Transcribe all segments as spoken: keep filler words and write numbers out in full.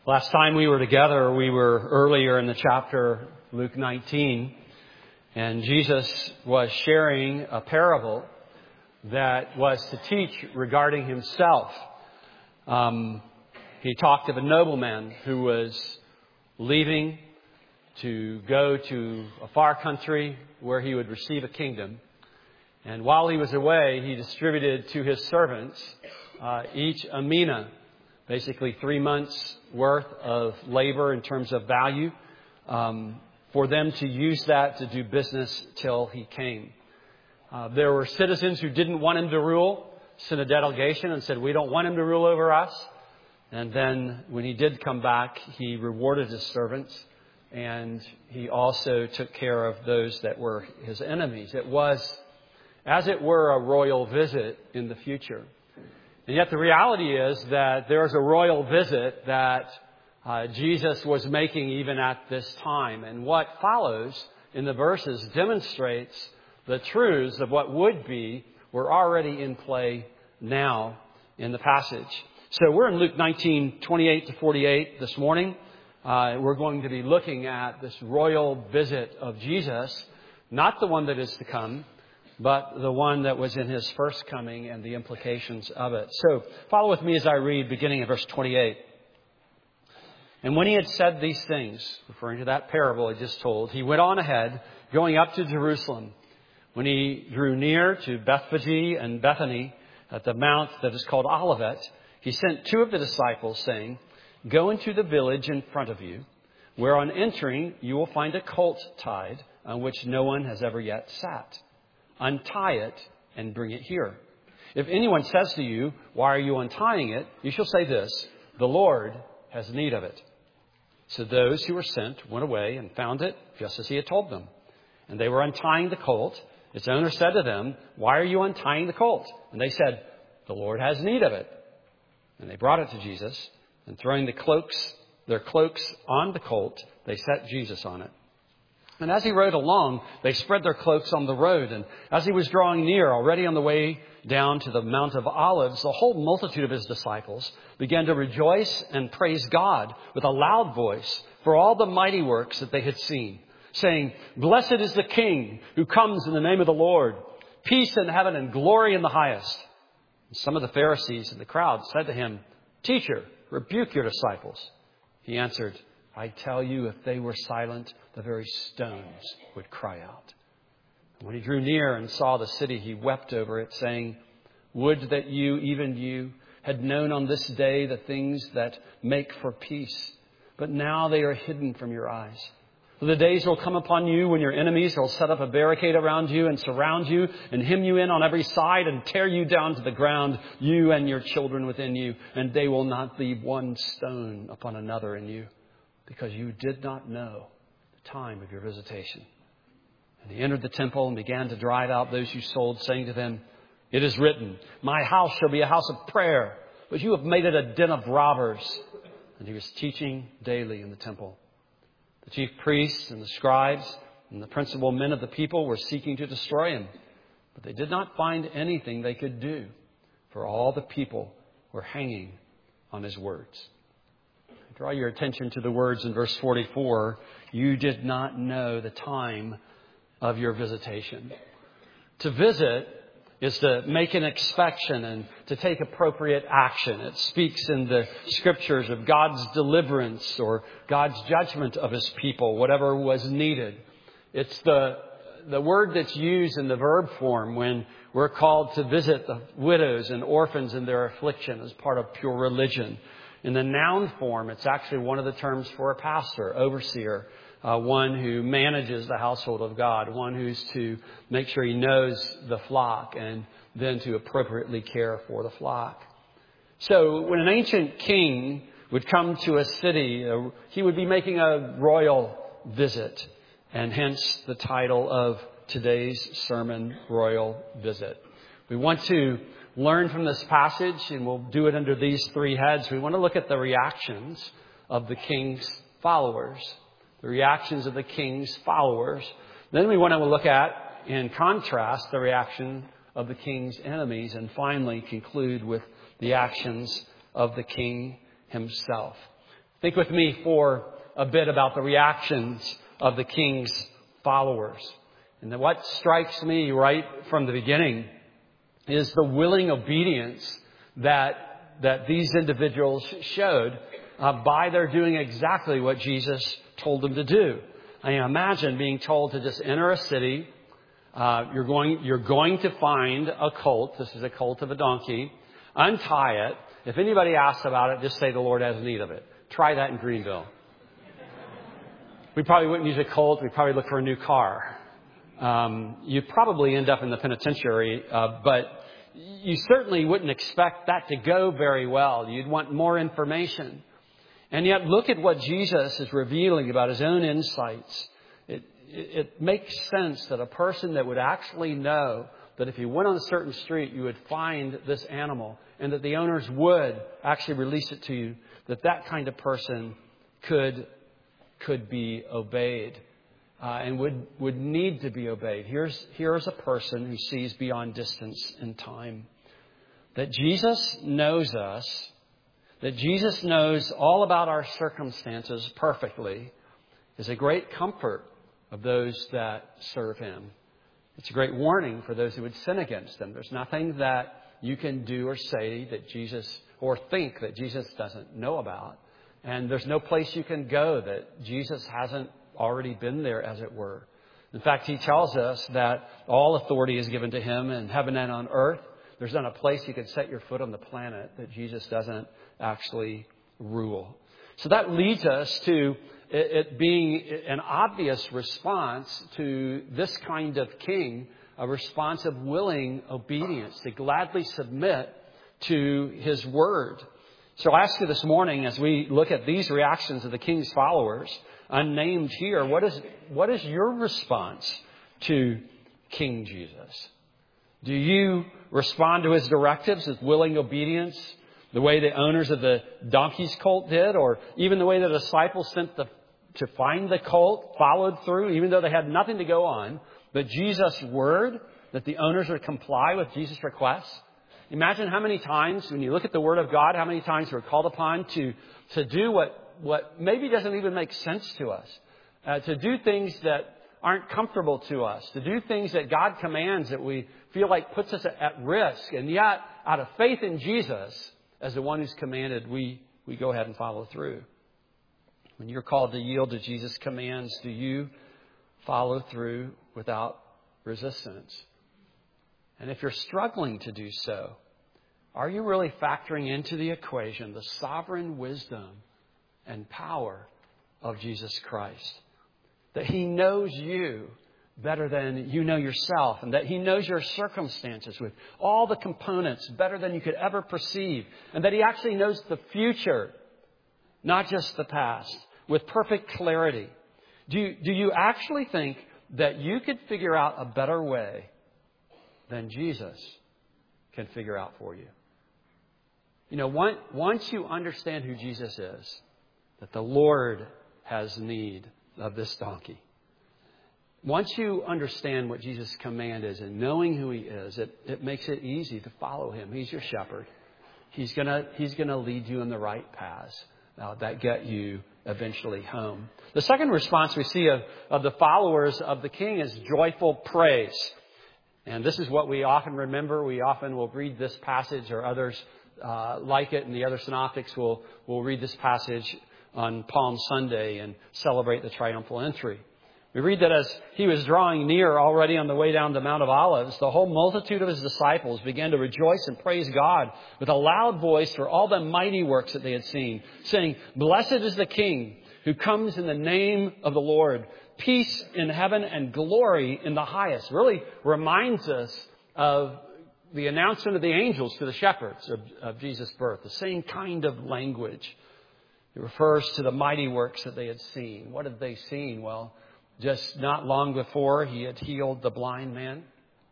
Last time we were together, we were earlier in the chapter, Luke nineteen, and Jesus was sharing a parable that was to teach regarding himself. Um, he talked of a nobleman who was leaving to go to a far country where he would receive a kingdom. And while he was away, he distributed to his servants uh, each a mina, basically three months worth of labor in terms of value, um, for them to use that to do business till he came. Uh, there were citizens who didn't want him to rule, sent a delegation and said, we don't want him to rule over us. And then when he did come back, he rewarded his servants, and he also took care of those that were his enemies. It was, as it were, a royal visit in the future. And yet the reality is that there's a royal visit that uh, Jesus was making even at this time. And what follows in the verses demonstrates the truths of what would be were already in play now in the passage. So we're in Luke nineteen, twenty-eight to forty-eight this morning. Uh, we're going to be looking at this royal visit of Jesus, not the one that is to come, but the one that was in his first coming and the implications of it. So follow with me as I read, beginning at verse twenty-eight. And when he had said these things, referring to that parable I just told, he went on ahead, going up to Jerusalem. When he drew near to Bethphage and Bethany at the mount that is called Olivet, he sent two of the disciples, saying, go into the village in front of you, where on entering you will find a colt tied, on which no one has ever yet sat. Untie it and bring it here. If anyone says to you, why are you untying it? You shall say this, the Lord has need of it. So those who were sent went away and found it just as he had told them. And they were untying the colt. Its owner said to them, why are you untying the colt? And they said, the Lord has need of it. And they brought it to Jesus, and throwing the cloaks, their cloaks on the colt, they set Jesus on it. And as he rode along, they spread their cloaks on the road. And as he was drawing near, already on the way down to the Mount of Olives, the whole multitude of his disciples began to rejoice and praise God with a loud voice for all the mighty works that they had seen, saying, blessed is the King who comes in the name of the Lord, peace in heaven and glory in the highest. And some of the Pharisees in the crowd said to him, teacher, rebuke your disciples. He answered, I tell you, if they were silent, the very stones would cry out. And when he drew near and saw the city, he wept over it, saying, would that you, even you, had known on this day the things that make for peace. But now they are hidden from your eyes. For the days will come upon you when your enemies will set up a barricade around you and surround you and hem you in on every side and tear you down to the ground, you and your children within you. And they will not leave one stone upon another in you, because you did not know the time of your visitation. And he entered the temple and began to drive out those who sold, saying to them, it is written, my house shall be a house of prayer, but you have made it a den of robbers. And he was teaching daily in the temple. The chief priests and the scribes and the principal men of the people were seeking to destroy him, but they did not find anything they could do, for all the people were hanging on his words. I draw your attention to the words in verse forty-four. You did not know the time of your visitation. To visit is to make an inspection and to take appropriate action. It speaks in the scriptures of God's deliverance or God's judgment of his people, whatever was needed. It's the, the word that's used in the verb form when we're called to visit the widows and orphans in their affliction as part of pure religion. In the noun form, it's actually one of the terms for a pastor, overseer, uh, one who manages the household of God, one who's to make sure he knows the flock and then to appropriately care for the flock. So when an ancient king would come to a city, uh, he would be making a royal visit, and hence the title of today's sermon, Royal Visit. We want to learn from this passage, and we'll do it under these three heads. We want to look at the reactions of the king's followers. The reactions of the king's followers. Then we want to look at, in contrast, the reaction of the king's enemies. And finally conclude with the actions of the king himself. Think with me for a bit about the reactions of the king's followers. And what strikes me right from the beginning is the willing obedience that, that these individuals showed uh, by their doing exactly what Jesus told them to do. I mean, imagine being told to just enter a city. Uh, you're going, you're going to find a colt. This is a colt of a donkey. Untie it. If anybody asks about it, just say the Lord has need of it. Try that in Greenville. We probably wouldn't use a colt. We'd probably look for a new car. Um, you'd probably end up in the penitentiary, uh, but you certainly wouldn't expect that to go very well. You'd want more information. And yet look at what Jesus is revealing about his own insights. It, it, it makes sense that a person that would actually know that if you went on a certain street, you would find this animal and that the owners would actually release it to you, that that kind of person could, could be obeyed. Uh, and would, would need to be obeyed. Here's, here's a person who sees beyond distance and time. That Jesus knows us, that Jesus knows all about our circumstances perfectly, is a great comfort of those that serve him. It's a great warning for those who would sin against him. There's nothing that you can do or say that Jesus, or think that Jesus doesn't know about. And there's no place you can go that Jesus hasn't already been there, as it were. In fact, he tells us that all authority is given to him in heaven and on earth. There's not a place you can set your foot on the planet that Jesus doesn't actually rule. So that leads us to it being an obvious response to this kind of king, a response of willing obedience, to gladly submit to his word. So I ask you this morning, as we look at these reactions of the king's followers, unnamed here, what is what is your response to King Jesus? Do you respond to his directives with willing obedience, the way the owners of the donkey's colt did, or even the way the disciples sent the, to find the colt followed through, even though they had nothing to go on, but Jesus' word that the owners would comply with Jesus' requests? Imagine how many times, when you look at the Word of God, how many times we're called upon to, to do what, what maybe doesn't even make sense to us, uh, to do things that aren't comfortable to us, to do things that God commands that we feel like puts us at risk. And yet, out of faith in Jesus, as the one who's commanded, we, we go ahead and follow through. When you're called to yield to Jesus' commands, do you follow through without resistance? And if you're struggling to do so, are you really factoring into the equation the sovereign wisdom and power of Jesus Christ? That he knows you better than you know yourself, and that he knows your circumstances with all the components better than you could ever perceive, and that he actually knows the future, not just the past, with perfect clarity. Do you, do you actually think that you could figure out a better way than Jesus can figure out for you? You know, once you understand who Jesus is, that the Lord has need of this donkey. Once you understand what Jesus' command is and knowing who he is, it, it makes it easy to follow him. He's your shepherd. He's gonna, he's gonna lead you in the right paths uh, that get you eventually home. The second response we see of, of the followers of the king is joyful praise. And this is what we often remember. We often will read this passage, or others uh, like it, and the other synoptics will, will read this passage on Palm Sunday and celebrate the triumphal entry. We read that as he was drawing near, already on the way down the Mount of Olives, the whole multitude of his disciples began to rejoice and praise God with a loud voice for all the mighty works that they had seen, saying, "Blessed is the King who comes in the name of the Lord. Peace in heaven and glory in the highest." Really reminds us of the announcement of the angels to the shepherds of, of Jesus' birth. The same kind of language. It refers to the mighty works that they had seen. What had they seen? Well, just not long before, he had healed the blind man.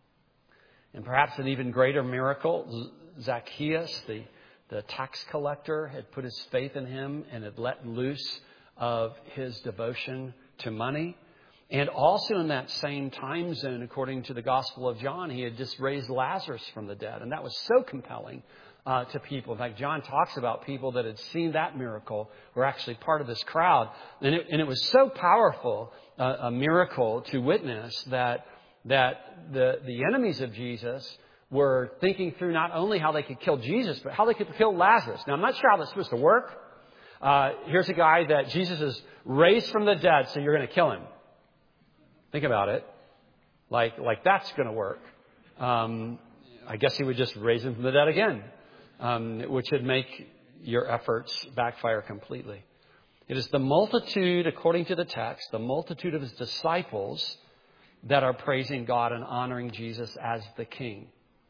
And perhaps an even greater miracle, Zacchaeus, the, the tax collector, had put his faith in him and had let loose of his devotion to money. And also in that same time zone, according to the Gospel of John, he had just raised Lazarus from the dead. And that was so compelling uh, to people. In fact, John talks about people that had seen that miracle were actually part of this crowd. And it, and it was so powerful, uh, a miracle to witness that that the, the enemies of Jesus were thinking through not only how they could kill Jesus, but how they could kill Lazarus. Now, I'm not sure how that's supposed to work. Uh, here's a guy that Jesus has raised from the dead, so you're going to kill him. Think about it. Like, like that's going to work. Um, I guess he would just raise him from the dead again, um, which would make your efforts backfire completely. It is the multitude, according to the text, the multitude of his disciples that are praising God and honoring Jesus as the King,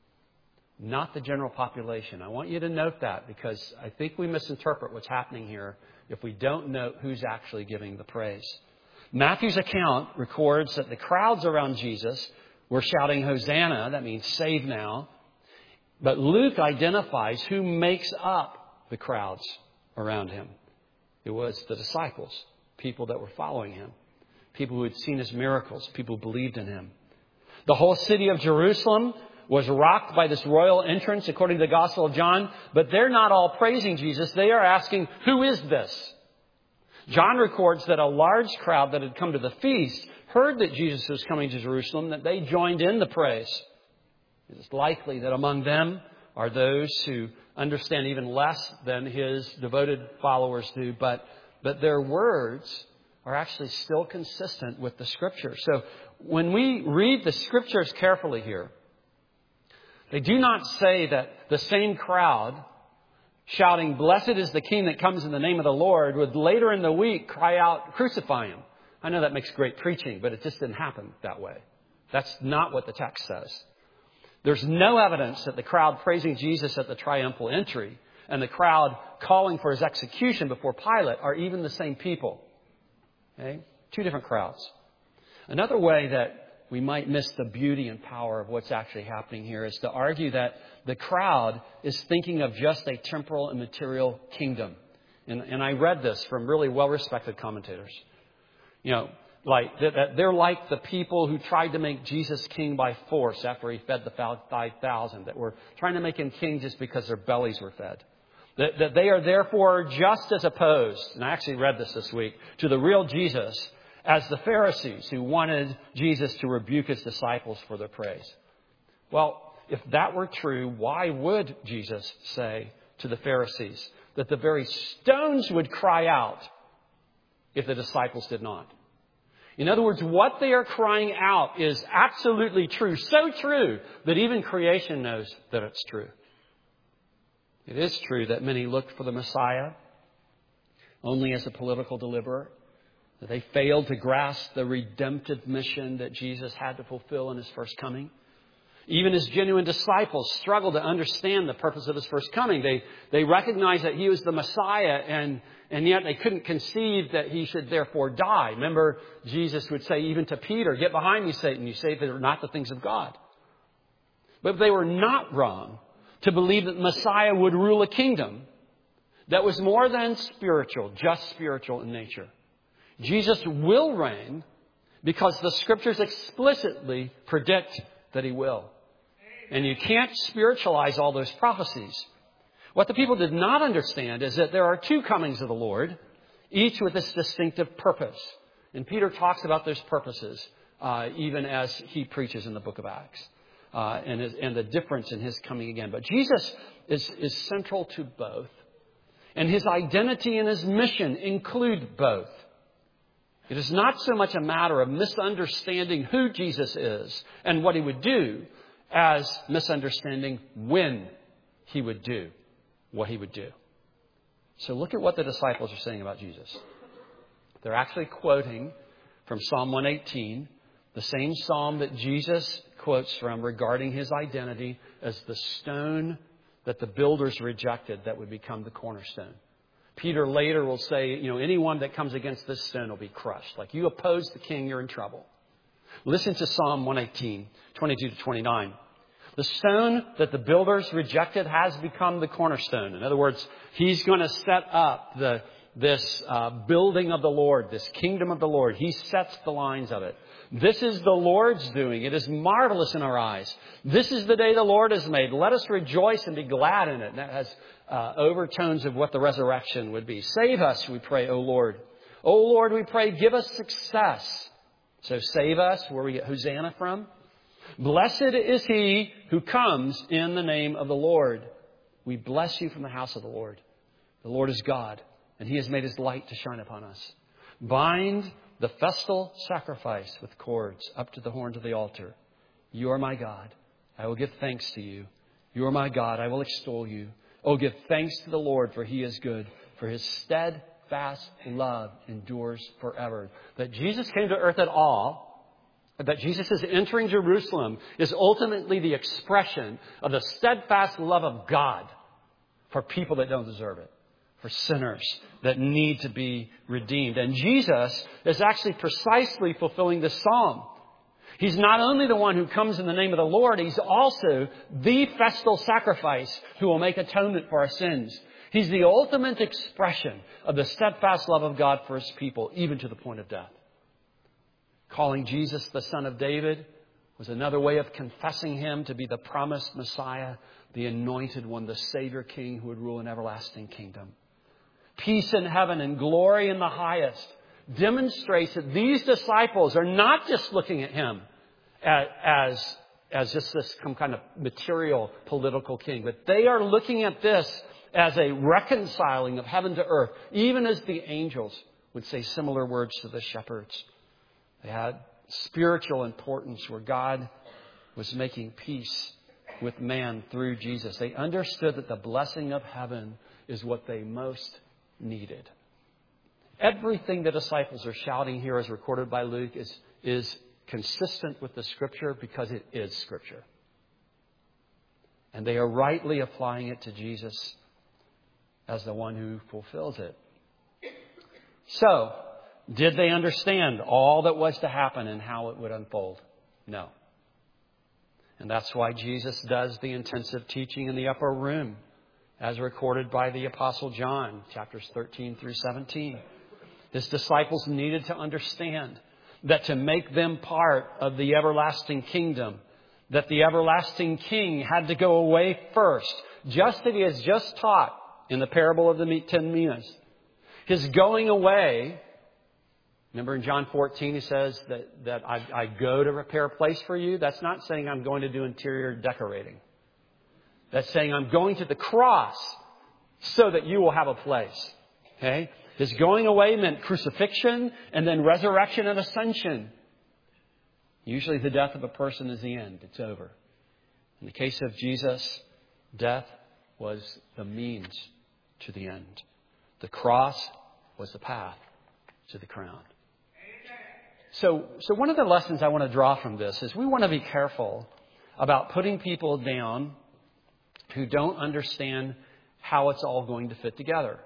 not the general population. I want you to note that, because I think we misinterpret what's happening here if we don't note who's actually giving the praise. Matthew's account records that the crowds around Jesus were shouting, Hosanna, that means save now. But Luke identifies who makes up the crowds around him. It was the disciples, people that were following him, people who had seen his miracles, people who believed in him. The whole city of Jerusalem was rocked by this royal entrance, according to the Gospel of John. But they're not all praising Jesus. They are asking, who is this? John records that a large crowd that had come to the feast heard that Jesus was coming to Jerusalem, that they joined in the praise. It is likely that among them are those who understand even less than his devoted followers do, but, but their words are actually still consistent with the Scriptures. So when we read the Scriptures carefully here, they do not say that the same crowd shouting, blessed is the King that comes in the name of the Lord, would later in the week cry out, crucify him. I know that makes great preaching, but it just didn't happen that way. That's not what the text says. There's no evidence that the crowd praising Jesus at the triumphal entry and the crowd calling for his execution before Pilate are even the same people. Okay? Two different crowds. Another way that we might miss the beauty and power of what's actually happening here is to argue that the crowd is thinking of just a temporal and material kingdom. And, and I read this from really well-respected commentators. You know, like that they're like the people who tried to make Jesus king by force after he fed the five thousand, that were trying to make him king just because their bellies were fed. That, that they are therefore just as opposed, and I actually read this this week, to the real Jesus as the Pharisees who wanted Jesus to rebuke his disciples for their praise. Well, if that were true, why would Jesus say to the Pharisees that the very stones would cry out if the disciples did not? In other words, what they are crying out is absolutely true. So true that even creation knows that it's true. It is true that many looked for the Messiah only as a political deliverer, that they failed to grasp the redemptive mission that Jesus had to fulfill in his first coming. Even his genuine disciples struggled to understand the purpose of his first coming. They, they recognized that he was the Messiah, and, and yet they couldn't conceive that he should therefore die. Remember, Jesus would say even to Peter, get behind me, Satan. You say that are not the things of God. But they were not wrong to believe that Messiah would rule a kingdom that was more than spiritual, just spiritual in nature. Jesus will reign because the Scriptures explicitly predict that he will. And you can't spiritualize all those prophecies. What the people did not understand is that there are two comings of the Lord, each with this distinctive purpose. And Peter talks about those purposes uh, even as he preaches in the book of Acts. Uh, and, his, and the difference in his coming again. But Jesus is, is central to both. And his identity and his mission include both. It is not so much a matter of misunderstanding who Jesus is and what he would do as misunderstanding when he would do what he would do. So look at what the disciples are saying about Jesus. They're actually quoting from Psalm one eighteen, the same psalm that Jesus quotes from regarding his identity as the stone that the builders rejected that would become the cornerstone. Peter later will say, you know, anyone that comes against this stone will be crushed. Like, you oppose the king, you're in trouble. Listen to Psalm one eighteen, twenty-two to twenty-nine. The stone that the builders rejected has become the cornerstone. In other words, he's going to set up the, this uh, building of the Lord, this kingdom of the Lord. He sets the lines of it. This is the Lord's doing. It is marvelous in our eyes. This is the day the Lord has made. Let us rejoice and be glad in it. And that has uh, overtones of what the resurrection would be. Save us, we pray, O Lord. O Lord, we pray, give us success. So save us, where we get Hosanna from. Blessed is he who comes in the name of the Lord. We bless you from the house of the Lord. The Lord is God, and he has made his light to shine upon us. Bind the festal sacrifice with cords up to the horns of the altar. You are my God. I will give thanks to you. You are my God. I will extol you. Oh, give thanks to the Lord, for he is good, for his steadfast love endures forever. That Jesus came to earth at all, that Jesus is entering Jerusalem, is ultimately the expression of the steadfast love of God for people that don't deserve it, for sinners that need to be redeemed. And Jesus is actually precisely fulfilling this psalm. He's not only the one who comes in the name of the Lord, he's also the festal sacrifice who will make atonement for our sins. He's the ultimate expression of the steadfast love of God for his people, even to the point of death. Calling Jesus the Son of David was another way of confessing him to be the promised Messiah, the anointed one, the Savior King who would rule an everlasting kingdom. Peace in heaven and glory in the highest demonstrates that these disciples are not just looking at him as, as just this some kind of material political king, but they are looking at this as a reconciling of heaven to earth, even as the angels would say similar words to the shepherds. They had spiritual importance where God was making peace with man through Jesus. They understood that the blessing of heaven is what they most needed. Everything the disciples are shouting here as recorded by Luke is, is consistent with the Scripture because it is Scripture. And they are rightly applying it to Jesus as the one who fulfills it. So, did they understand all that was to happen and how it would unfold? No. And that's why Jesus does the intensive teaching in the upper room, as recorded by the Apostle John, chapters thirteen through seventeen. His disciples needed to understand that to make them part of the everlasting kingdom, that the everlasting king had to go away first, just as he has just taught in the parable of the ten minas. His going away, remember in John fourteen, he says that, that I, I go to prepare a place for you. That's not saying I'm going to do interior decorating. That's saying I'm going to the cross so that you will have a place. Okay? His going away meant crucifixion and then resurrection and ascension. Usually the death of a person is the end. It's over. In the case of Jesus, death was the means to the end. The cross was the path to the crown. So, so one of the lessons I want to draw from this is we want to be careful about putting people down who don't understand how it's all going to fit together.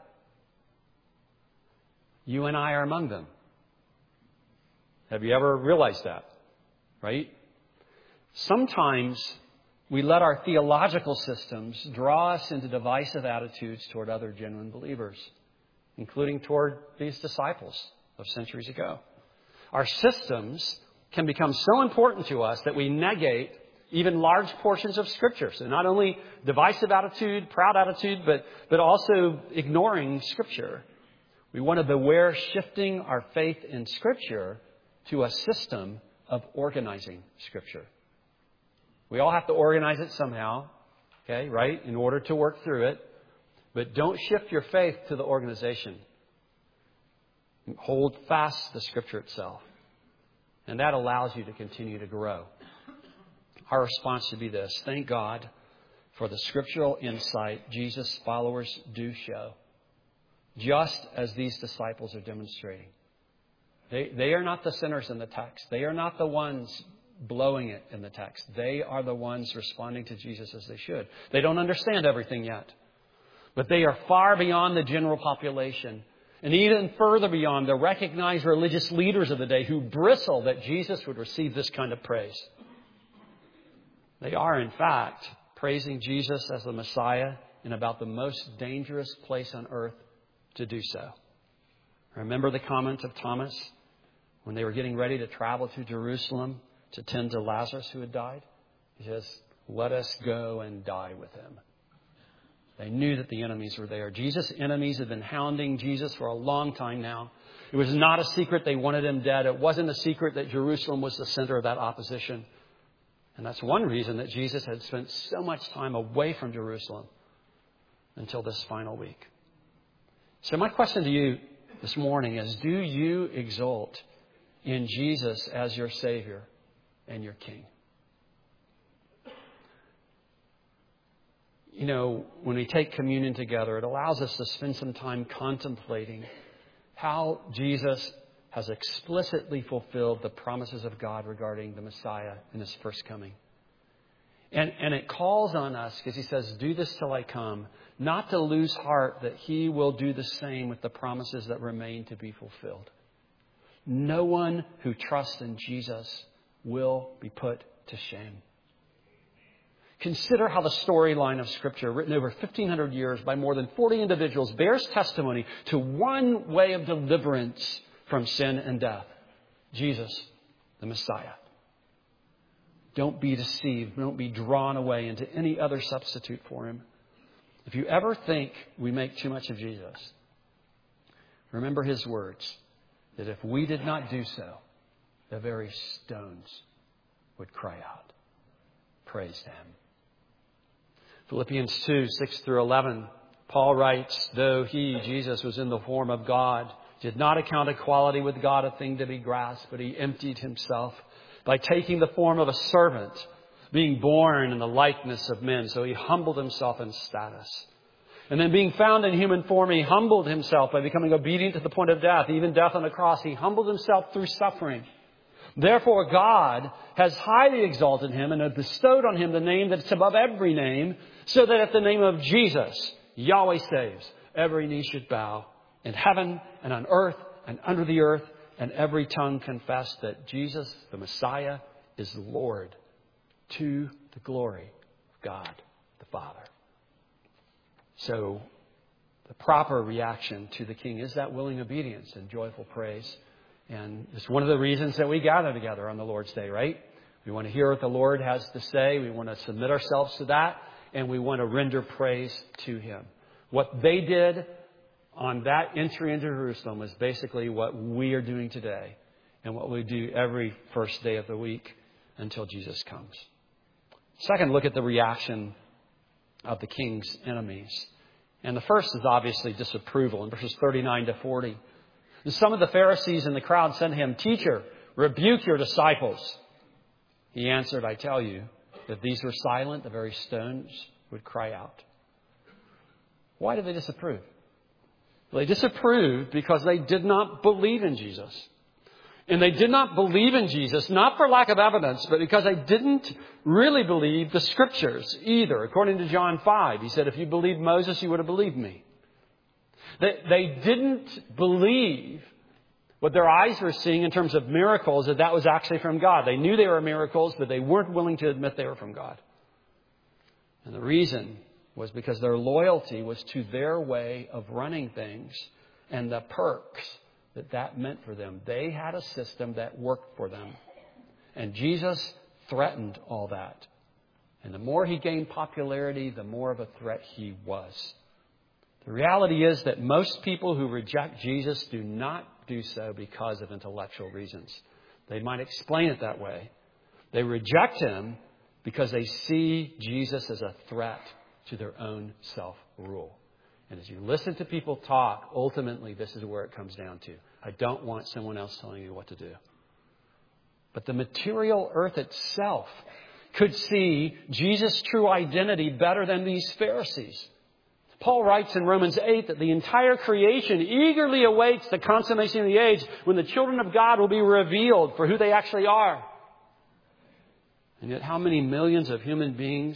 You and I are among them. Have you ever realized that? Right? Sometimes we let our theological systems draw us into divisive attitudes toward other genuine believers, including toward these disciples of centuries ago. Our systems can become so important to us that we negate even large portions of Scripture. So not only divisive attitude, proud attitude, but, but also ignoring Scripture. We want to beware shifting our faith in Scripture to a system of organizing Scripture. We all have to organize it somehow, okay, right, in order to work through it. But don't shift your faith to the organization. Hold fast to the Scripture itself. And that allows you to continue to grow. Our response should be this. Thank God for the scriptural insight Jesus' followers do show, just as these disciples are demonstrating. They, they are not the sinners in the text. They are not the ones blowing it in the text. They are the ones responding to Jesus as they should. They don't understand everything yet. But they are far beyond the general population. And even further beyond the recognized religious leaders of the day who bristle that Jesus would receive this kind of praise. They are, in fact, praising Jesus as the Messiah in about the most dangerous place on earth to do so. Remember the comment of Thomas when they were getting ready to travel to Jerusalem to tend to Lazarus who had died? He says, let us go and die with him. They knew that the enemies were there. Jesus' enemies had been hounding Jesus for a long time now. It was not a secret they wanted him dead. It wasn't a secret that Jerusalem was the center of that opposition. And that's one reason that Jesus had spent so much time away from Jerusalem until this final week. So my question to you this morning is, do you exult in Jesus as your Savior and your King? You know, when we take communion together, it allows us to spend some time contemplating how Jesus has explicitly fulfilled the promises of God regarding the Messiah in His first coming. And, and it calls on us, because He says, do this till I come, not to lose heart that He will do the same with the promises that remain to be fulfilled. No one who trusts in Jesus will be put to shame. Consider how the storyline of Scripture, written over fifteen hundred years by more than forty individuals, bears testimony to one way of deliverance from sin and death. Jesus, the Messiah. Don't be deceived. Don't be drawn away into any other substitute for Him. If you ever think we make too much of Jesus, remember His words, that if we did not do so, the very stones would cry out. Praise Him. Philippians two, six through eleven, Paul writes, though He, Jesus, was in the form of God, did not account equality with God a thing to be grasped, but He emptied Himself by taking the form of a servant, being born in the likeness of men. So He humbled Himself in status. And then being found in human form, He humbled Himself by becoming obedient to the point of death, even death on the cross. He humbled Himself through suffering. Therefore, God has highly exalted Him and has bestowed on Him the name that's above every name, so that at the name of Jesus, Yahweh saves, every knee should bow in heaven and on earth and under the earth, and every tongue confess that Jesus, the Messiah, is Lord, to the glory of God the Father. So the proper reaction to the King is that willing obedience and joyful praise. And it's one of the reasons that we gather together on the Lord's Day, right? We want to hear what the Lord has to say. We want to submit ourselves to that. And we want to render praise to Him. What they did on that entry into Jerusalem was basically what we are doing today. And what we do every first day of the week until Jesus comes. Second, look at the reaction of the King's enemies. And the first is obviously disapproval in verses thirty-nine to forty. And some of the Pharisees in the crowd said to Him, Teacher, rebuke your disciples. He answered, I tell you, if these were silent, the very stones would cry out. Why did they disapprove? Well, they disapproved because they did not believe in Jesus. And they did not believe in Jesus, not for lack of evidence, but because they didn't really believe the Scriptures either. According to John five, He said, if you believed Moses, you would have believed me. They, they didn't believe what their eyes were seeing in terms of miracles, that that was actually from God. They knew they were miracles, but they weren't willing to admit they were from God. And the reason was because their loyalty was to their way of running things and the perks that that meant for them. They had a system that worked for them. And Jesus threatened all that. And the more He gained popularity, the more of a threat He was. The reality is that most people who reject Jesus do not do so because of intellectual reasons. They might explain it that way. They reject Him because they see Jesus as a threat to their own self-rule. And as you listen to people talk, ultimately this is where it comes down to. I don't want someone else telling me what to do. But the material earth itself could see Jesus' true identity better than these Pharisees. Paul writes in Romans eight that the entire creation eagerly awaits the consummation of the age when the children of God will be revealed for who they actually are. And yet how many millions of human beings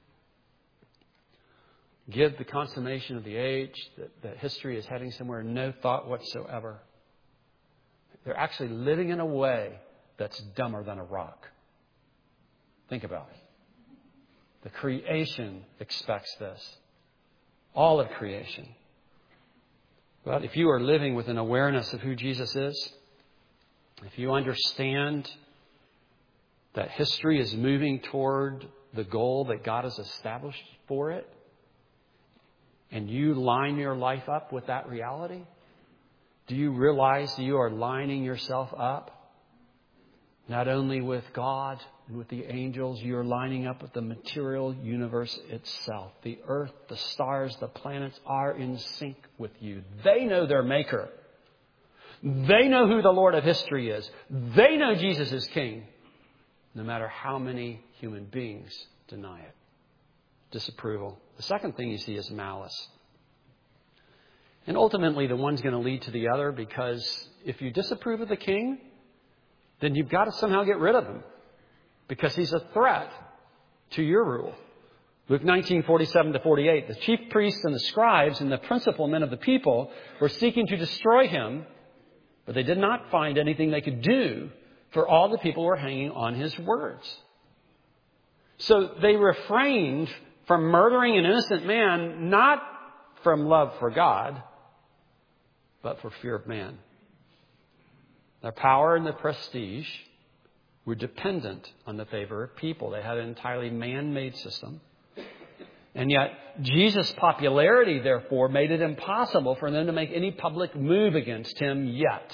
give the consummation of the age, that, that history is heading somewhere, no thought whatsoever? They're actually living in a way that's dumber than a rock. Think about it. The creation expects this. All of creation. But if you are living with an awareness of who Jesus is, if you understand that history is moving toward the goal that God has established for it, and you line your life up with that reality, do you realize that you are lining yourself up not only with God and with the angels, you're lining up with the material universe itself. The earth, the stars, the planets are in sync with you. They know their maker. They know who the Lord of history is. They know Jesus is King, no matter how many human beings deny it. Disapproval. The second thing you see is malice. And ultimately, the one's going to lead to the other, because if you disapprove of the king, then you've got to somehow get rid of him, because he's a threat to your rule. Luke nineteen, forty-seven to forty-eight. The chief priests and the scribes and the principal men of the people were seeking to destroy him, but they did not find anything they could do, for all the people were hanging on his words. So they refrained from murdering an innocent man, not from love for God, but for fear of man. Their power and their prestige were dependent on the favor of people. They had an entirely man-made system. And yet, Jesus' popularity, therefore, made it impossible for them to make any public move against him yet.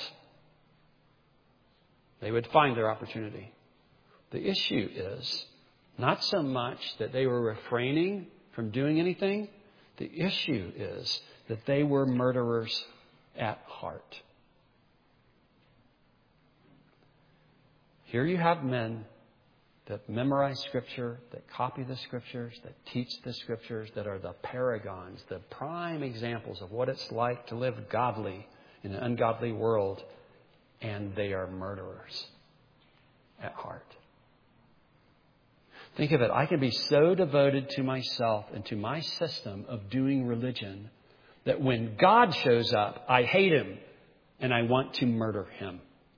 They would find their opportunity. The issue is not so much that they were refraining from doing anything. The issue is that they were murderers at heart. Here you have men that memorize Scripture, that copy the Scriptures, that teach the Scriptures, that are the paragons, the prime examples of what it's like to live godly in an ungodly world, and they are murderers at heart. Think of it. I can be so devoted to myself and to my system of doing religion that when God shows up, I hate him and I want to murder him.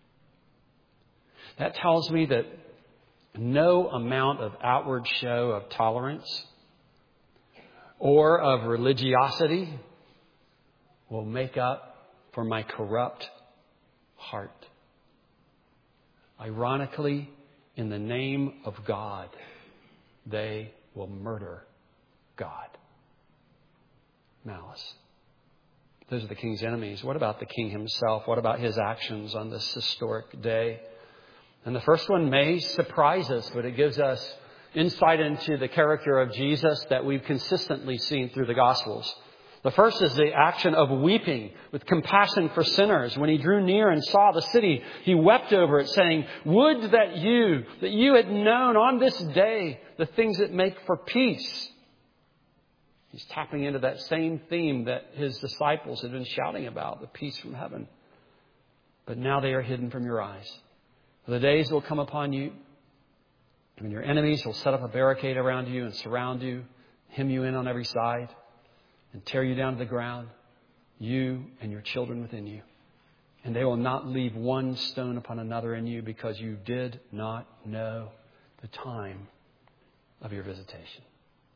That tells me that no amount of outward show of tolerance or of religiosity will make up for my corrupt heart. Ironically, in the name of God, they will murder God. Malice. Those are the king's enemies. What about the king himself? What about his actions on this historic day? And the first one may surprise us, but it gives us insight into the character of Jesus that we've consistently seen through the Gospels. The first is the action of weeping with compassion for sinners. When he drew near and saw the city, he wept over it, saying, "Would that you, that you had known on this day the things that make for peace." He's tapping into that same theme that his disciples had been shouting about, the peace from heaven. But now they are hidden from your eyes. The days will come upon you when your enemies will set up a barricade around you and surround you, hem you in on every side, and tear you down to the ground, you and your children within you. And they will not leave one stone upon another in you, because you did not know the time of your visitation.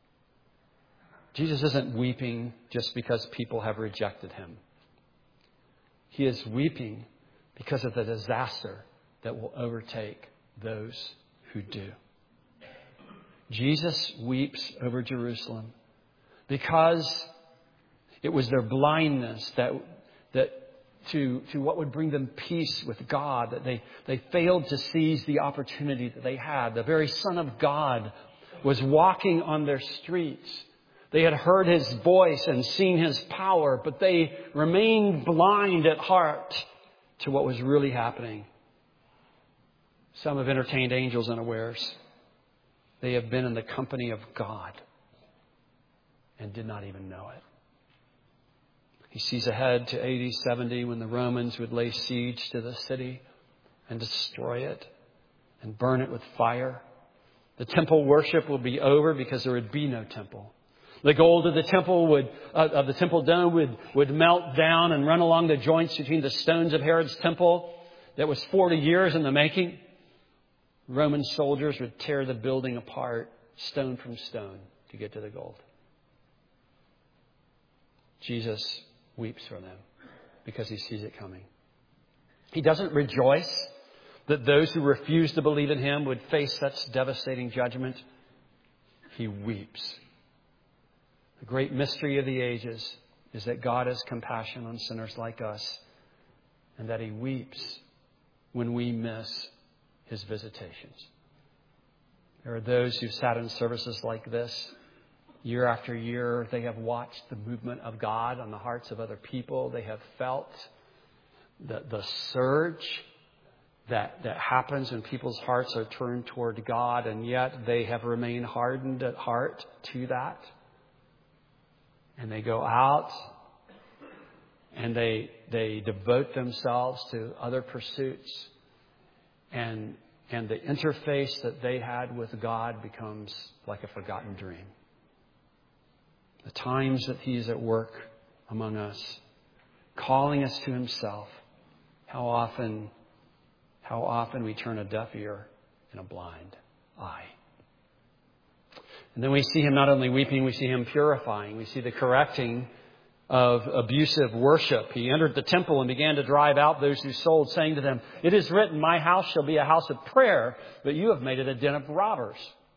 Jesus isn't weeping just because people have rejected him. He is weeping because of the disaster that will overtake those who do. Jesus weeps over Jerusalem because it was their blindness that that to, to what would bring them peace with God, that they, they failed to seize the opportunity that they had. The very Son of God was walking on their streets. They had heard his voice and seen his power, but they remained blind at heart to what was really happening. Some have entertained angels unawares. They have been in the company of God and did not even know it. He sees ahead to A D seventy, when the Romans would lay siege to the city and destroy it and burn it with fire. The temple worship will be over because there would be no temple. The gold of the temple would, uh, of the temple dome would, would melt down and run along the joints between the stones of Herod's temple that was forty years in the making. Roman soldiers would tear the building apart, stone from stone, to get to the gold. Jesus weeps for them. because he sees it coming. He doesn't rejoice that those who refuse to believe in him would face such devastating judgment. He weeps. The great mystery of the ages is that God has compassion on sinners like us, and that he weeps when we miss his visitations. There are those who sat in services like this year after year. They have watched the movement of God on the hearts of other people. They have felt the, the surge that, that happens when people's hearts are turned toward God, and yet they have remained hardened at heart to that. And they go out and they they devote themselves to other pursuits, and and the interface that they had with God becomes like a forgotten dream. The times that he is at work among us, calling us to himself, how often how often we turn a deaf ear and a blind eye. And then we see him not only weeping, we see him purifying. We see the correcting of abusive worship. He entered the temple and began to drive out those who sold, saying to them, "It is written, my house shall be a house of prayer, but you have made it a den of robbers."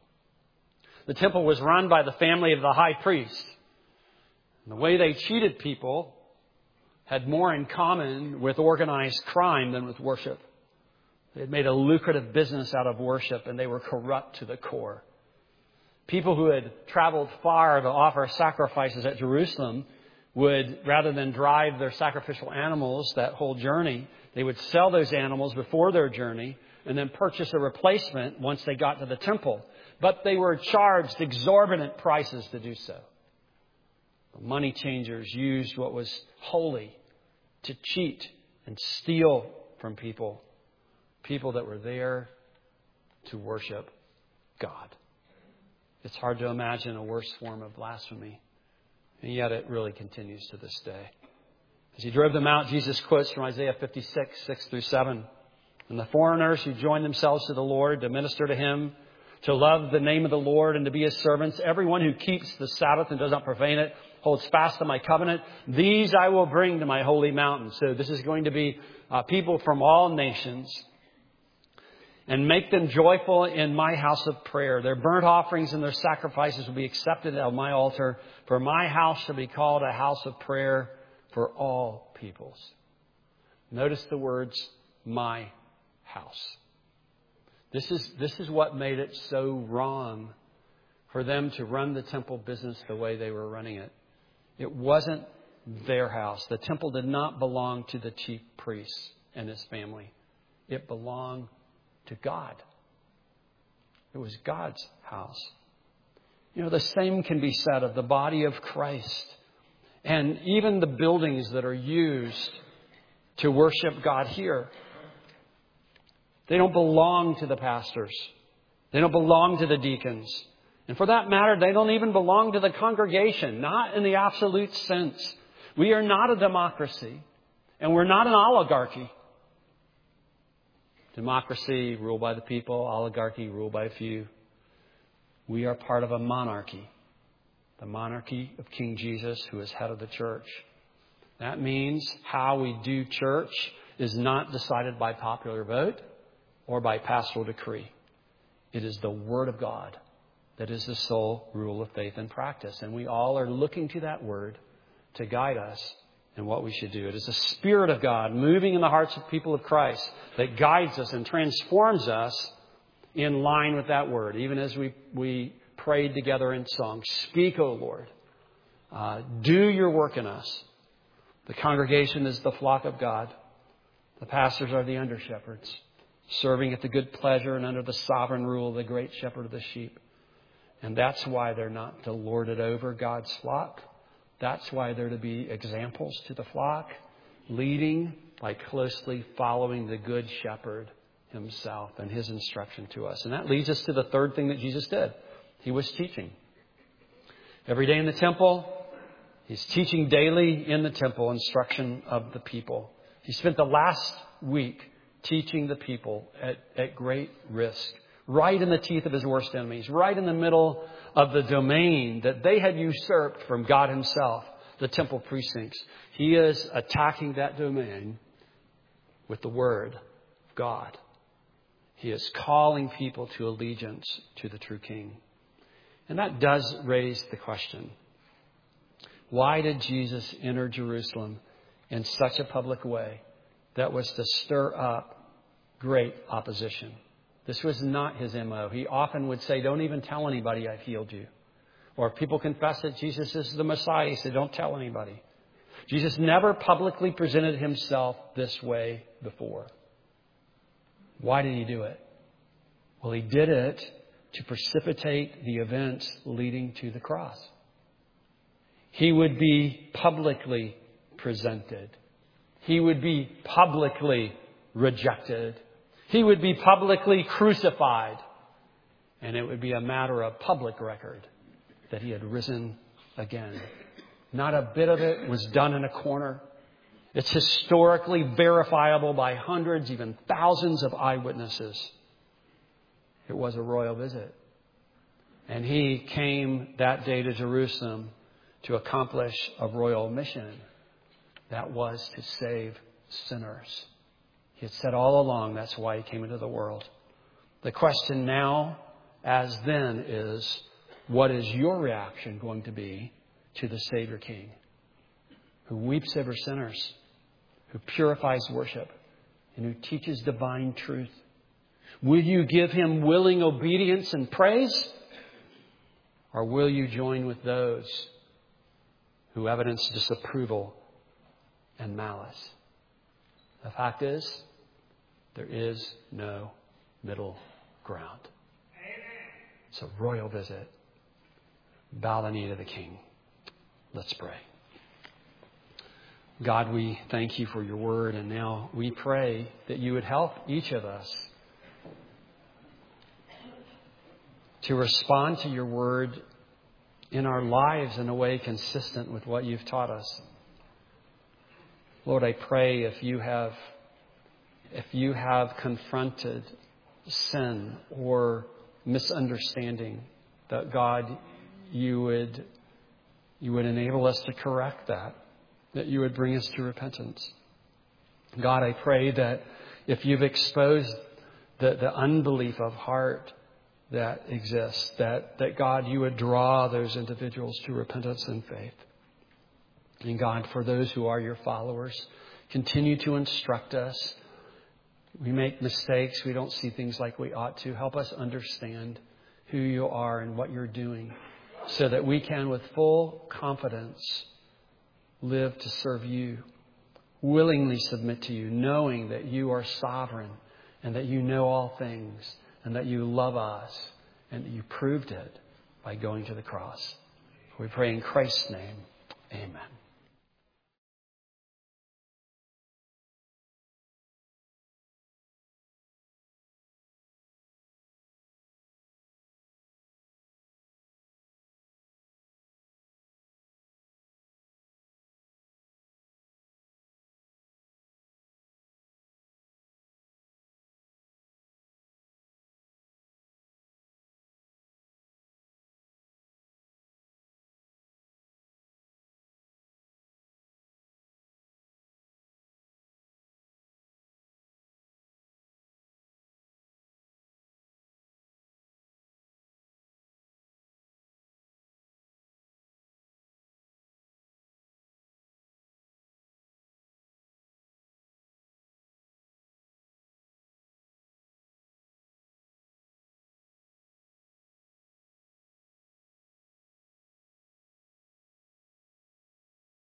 The temple was run by the family of the high priest. And the way they cheated people had more in common with organized crime than with worship. They had made a lucrative business out of worship, and they were corrupt to the core. People who had traveled far to offer sacrifices at Jerusalem would, rather than drive their sacrificial animals that whole journey, they would sell those animals before their journey and then purchase a replacement once they got to the temple. But they were charged exorbitant prices to do so. The money changers used what was holy to cheat and steal from people, people that were there to worship God. It's hard to imagine a worse form of blasphemy. And yet it really continues to this day. As he drove them out, Jesus quotes from Isaiah fifty-six, six through seven. "And the foreigners who join themselves to the Lord to minister to him, to love the name of the Lord and to be his servants, everyone who keeps the Sabbath and does not profane it, holds fast to my covenant, these I will bring to my holy mountain." So this is going to be uh, people from all nations. "And make them joyful in my house of prayer. Their burnt offerings and their sacrifices will be accepted at my altar. For my house shall be called a house of prayer for all peoples." Notice the words, my house. This is, this is what made it so wrong for them to run the temple business the way they were running it. It wasn't their house. The temple did not belong to the chief priest and his family. It belonged to God. It was God's house. You know, the same can be said of the body of Christ and even the buildings that are used to worship God here. They don't belong to the pastors. They don't belong to the deacons. And for that matter, they don't even belong to the congregation, not in the absolute sense. We are not a democracy, and we're not an oligarchy. Democracy, ruled by the people. Oligarchy, ruled by a few. We are part of a monarchy. The monarchy of King Jesus, who is head of the church. That means how we do church is not decided by popular vote or by pastoral decree. It is the Word of God that is the sole rule of faith and practice. And we all are looking to that Word to guide us in what we should do. It is the Spirit of God moving in the hearts of people of Christ that guides us and transforms us in line with that Word. Even as we, we prayed together in song, "Speak, O Lord. Uh, do your work in us." The congregation is the flock of God. The pastors are the under-shepherds, serving at the good pleasure and under the sovereign rule of the great shepherd of the sheep. And that's why they're not to lord it over God's flock. That's why they're to be examples to the flock, leading by closely following the good shepherd himself and his instruction to us. And that leads us to the third thing that Jesus did. He was teaching. Every day in the temple, he's teaching daily in the temple, instruction of the people. He spent the last week teaching the people at, at great risk, right in the teeth of his worst enemies, right in the middle of the domain that they had usurped from God himself. the temple precincts. He is attacking that domain with the Word of God. He is calling people to allegiance to the true King. And that does raise the question, why did Jesus enter Jerusalem in such a public way that was to stir up great opposition? This was not his M O. He often would say, don't even tell anybody I've healed you. Or if people confess that Jesus is the Messiah, he said, don't tell anybody. Jesus never publicly presented himself this way before. Why did he do it? Well, he did it to precipitate the events leading to the cross. He would be publicly presented. He would be publicly rejected. He would be publicly crucified. And it would be a matter of public record that he had risen again. Not a bit of it was done in a corner. It's historically verifiable by hundreds, even thousands of eyewitnesses. It was a royal visit. And he came that day to Jerusalem to accomplish a royal mission. That was to save sinners. He had said all along that's why he came into the world. The question now, as then, is what is your reaction going to be to the Savior King, who weeps over sinners, who purifies worship, and who teaches divine truth? Will you give him willing obedience and praise? Or will you join with those who evidence disapproval and malice? The fact is, there is no middle ground. It's a royal visit. Bow the knee to the King. Let's pray. God, we thank you for your word, and now we pray that you would help each of us to respond to your word in our lives in a way consistent with what you've taught us. Lord, I pray if you have if you have confronted sin or misunderstanding, that God, you would you would enable us to correct that, that you would bring us to repentance. God, I pray that if you've exposed the, the unbelief of heart that exists, that, that God, you would draw those individuals to repentance and faith. And God, for those who are your followers, continue to instruct us. We make mistakes. We don't see things like we ought to. Help us understand who you are and what you're doing so that we can, with full confidence, live to serve you, willingly submit to you, knowing that you are sovereign and that you know all things and that you love us and that you proved it by going to the cross. We pray in Christ's name. Amen.